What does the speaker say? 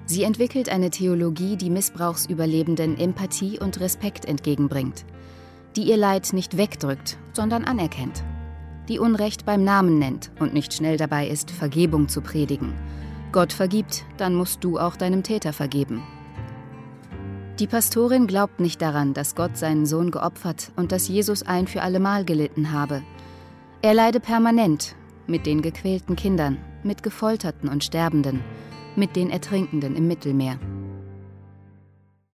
Sie entwickelt eine Theologie, die Missbrauchsüberlebenden Empathie und Respekt entgegenbringt, die ihr Leid nicht wegdrückt, sondern anerkennt, die Unrecht beim Namen nennt und nicht schnell dabei ist, Vergebung zu predigen. Gott vergibt, dann musst du auch deinem Täter vergeben. Die Pastorin glaubt nicht daran, dass Gott seinen Sohn geopfert und dass Jesus ein für allemal gelitten habe. Er leide permanent mit den gequälten Kindern, mit Gefolterten und Sterbenden, mit den Ertrinkenden im Mittelmeer.